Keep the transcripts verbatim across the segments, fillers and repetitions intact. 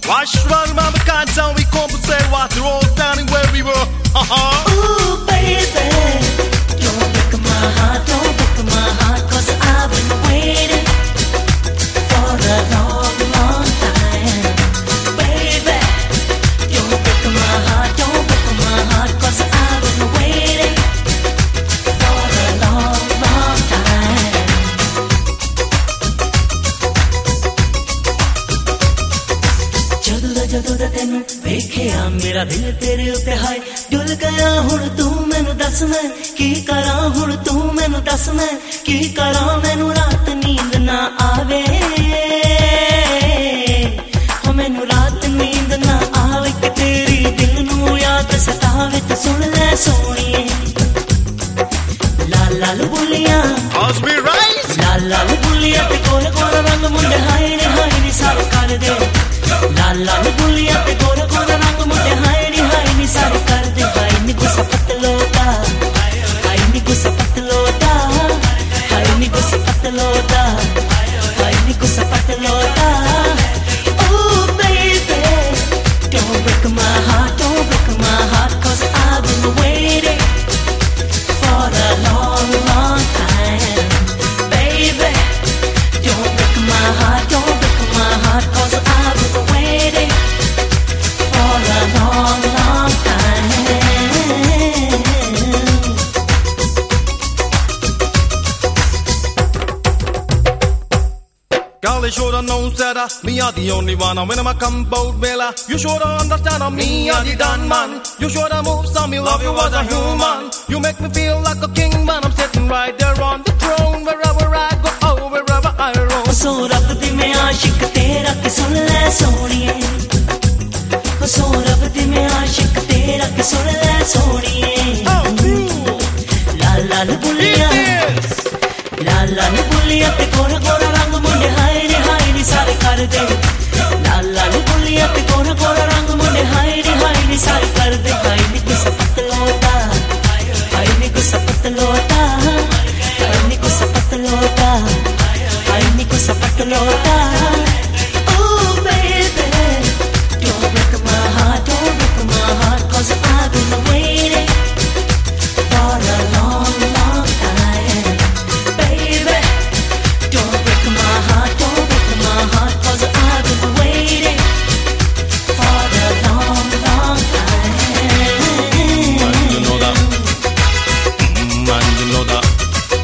Wash round my can't tell we compensate what the road down in where we were. Ooh, baby, don't break my heart, don't break my heart, cause I've been waiting for a long, long time. Baby, don't break my heart, don't break my heart, cause I've been waiting for a long, long time. ਜਦੋਂ ਜਦੋਂ ਦਾ ਤੈਨੂੰ ਵੇਖਿਆ ਮੇਰਾ ਦਿਲ ਤੇਰੇ ਉੱਤੇ ਹਾਏ ਡੁੱਲ ਗਿਆ ਹੁਣ ਤੂੰ ਮੈਨੂੰ ਦੱਸ ਮੈਂ ਕੀ ਕਰਾਂ ਹੁਣ ਤੂੰ ਮੈਨੂੰ ਦੱਸ ਮੈਂ ਕੀ ਕਰਾਂ ਮੈਨੂੰ ਰਾਤ ਨੀਂਦ ਨਾ ਆਵੇ ਹੋ ਮੈਨੂੰ ਰਾਤ ਨੀਂਦ ਨਾ ਆਵੇ ਕਿ ਤੇਰੀ ਦਿਲ ਨੂੰ ਯਾਦ ਸਤਾਵੇ ਤੇ ਸੁਣ ਲੈ ਸੋਹਣੀਏ ਲਾਲ ਲਾਲ ਬੁੱਲੀਆਂ ਲਾਲ ਲਾਲ ਬੁੱਲੀਆਂ ਤੇ ਕੋਲ ਕੋਲ ਰੰਗ ਮੁੰਡੇ ਹਾਏ ਨੀ ਹਾਏ ਨੀ ਸਾਰੇ ਕਰ ਦੇ ਲਾਲ ਲਾਲ ਬੁੱਲੀਆਂ ਤੇ ਗੋਰ ਗੋਰ ਰੰਗ ਮੁੰਡੇ ਹਾਏ ਨੀ ਹਾਏ ਨੀ ਸਾਰੇ ਕਰਦੇ ਹਾਏ ਨੀ ਗੁੱਸਾ ਪਤਲੋਦਾ ਹਾਏ ਨੀ ਗੁੱਸਾ ਪਤਲੋਦਾ ਹਾਏ ਨੀ ਗੁੱਸਾ ਪਤਲੋਦਾ ਹਾਏ ਨੀ ਗੁੱਸਾ ਪਤਲੋਦਾ Oh baby, don't break my heart, don't break my heart, cause I've been waiting for a long, long time. Baby, don't break my heart, don't break my heart, cause I've been waiting for a long, long time. Girl, you shoulda known that uh, me are the only one. And when I'm a combo bella, you shoulda understand uh, me are the done man. You shoulda move some, me love you as a human. You make me feel like a king, man. I'm sitting right there on the throne. Wherever I go, oh, wherever I roam. So rab di mein aashik tera ki sun le sohniye. So rab di mein aashik tera ki sun le sohniye. Laal laal buliyan, laal laal buliyan te gora gora rang munde haye ni haye ni sare kar de. Laal laal buliyan te gora gora rang munde haye ni haye ni sare kar de. Haye ni gussa patlota, haye ni gussa patlota, haye ni gussa patlota, haye ni gussa patlota. Oh baby, don't break my heart, don't break my heart, cause I've been waiting for a long, long time. Baby, don't break my heart, don't break my heart, cause I've been waiting for a long, long time. And you know that, mm, and you know that,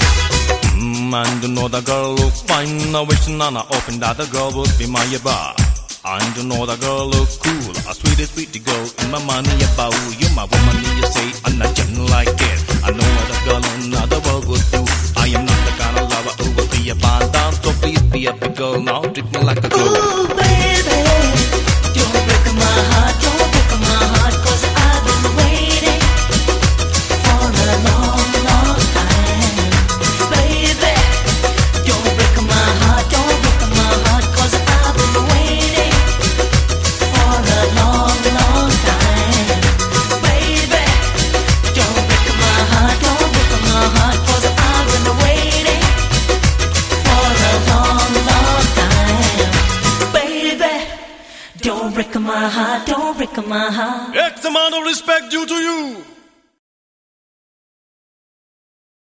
mm, and you know that girl look fine. I wish Nana opened that the girl would be my bar. And you know that girl look cool, a sweetie, sweetie girl in my money about you, my woman. You say I'm not just like it. I know what a girl in another world would do. I am not the kind of lover who will be a band down. So please be a big girl now, treat me like a girl. Ooh, baby, don't break my heart, don't break my heart, cause I've been waiting for a long, long time. Baby, don't break my heart, don't break my heart, cause I've been waiting for a long, long time. Baby, don't break my heart, don't break my heart, cause I've been waiting for a long, long time. Baby, don't break my heart, don't break my heart. X amount of respect due to you.